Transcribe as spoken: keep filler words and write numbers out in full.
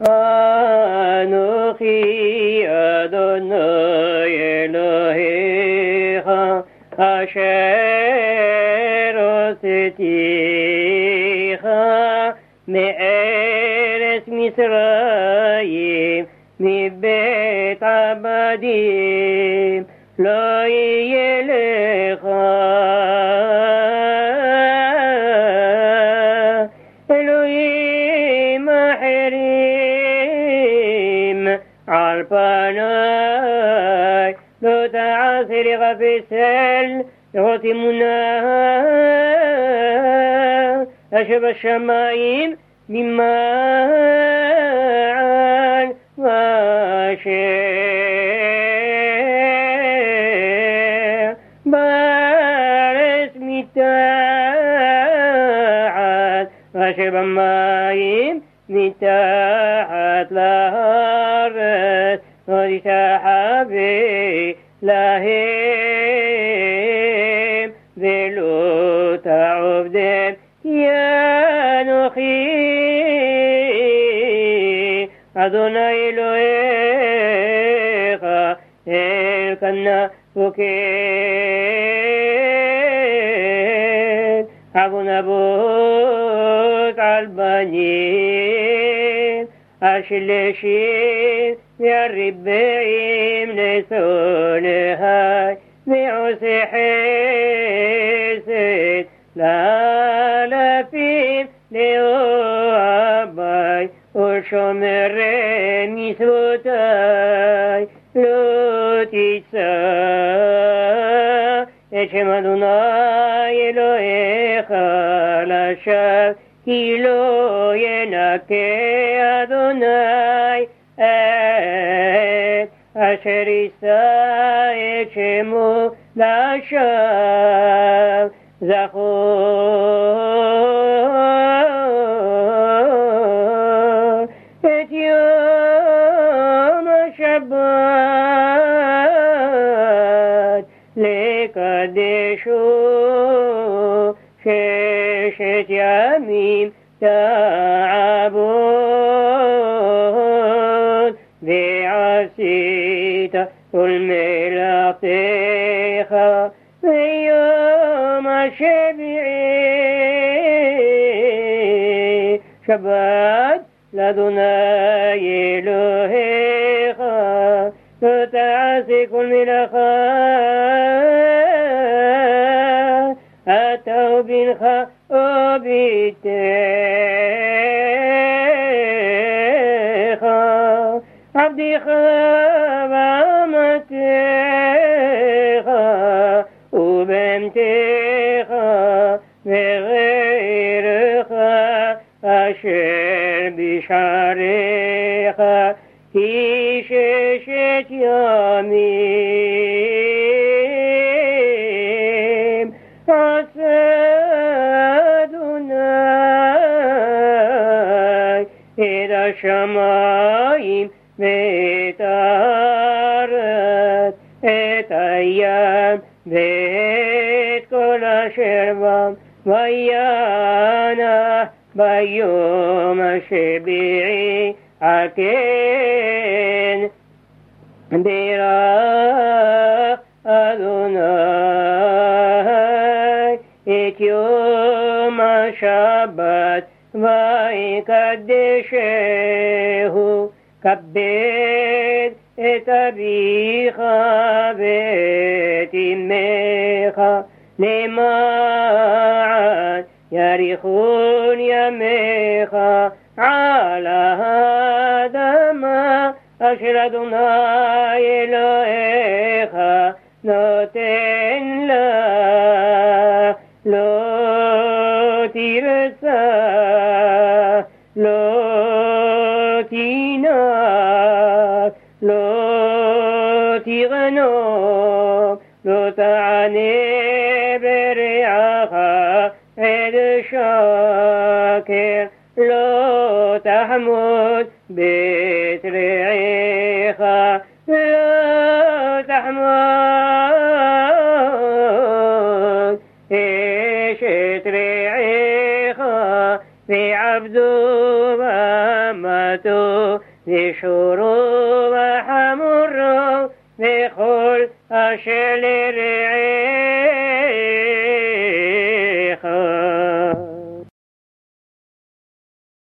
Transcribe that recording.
אנוכי אדוני אלוהיך אשר הוצאתיך מארץ מצרים מבית עבדים. לא יהיה לך אלוהים אחרים על פניי. לא תעשה לך פסל לא תמונה אשר בשמיים ממעל ואשר בארץ מתחת ואשר במים מתחת לארץ לא תשתחווה להם ולא תעבדם כי אנוכי אדוני אלוהיך אלקנה פוקד עוון אבות על בנים השלישי והרבעים לשונאי ועושה חסד לאלפים לאוהבי ושומרי מצוותי. לא תישא את שם אדוני אלוהיך לשווא כי לא ינקה אדוני את אשר יישא את שמו לשווא. זכור את יום השבת לקדשו ששת ימים תעבוד ועשית כל מלאכתך ביום השביעי שבת לאדוני אלוהיך. לא תעשה כל מלאכה אתה ובנך או ביתך עבדך ואמתך ובהמתך וגרך אשר בשעריך כי ששת ימים עשה אדוני את השמיים ואת הארץ את הים ואת כל אשר בם וינח ביום השביעי על כן בירך אדוני את יום השבת ויקדשהו. כבד את אביך ואת אמך למען יאריכון ימיך על האדמה אשר אדוני אלוהיך נותן לך. לא תרצה לא תינק לא תרנום לא תענה ברעך עד שקר לא תחמוד בית רעך לא תחמוד אשת רעך ועבדו ואמתו ושורו וחמורו וכל אשר לרעהו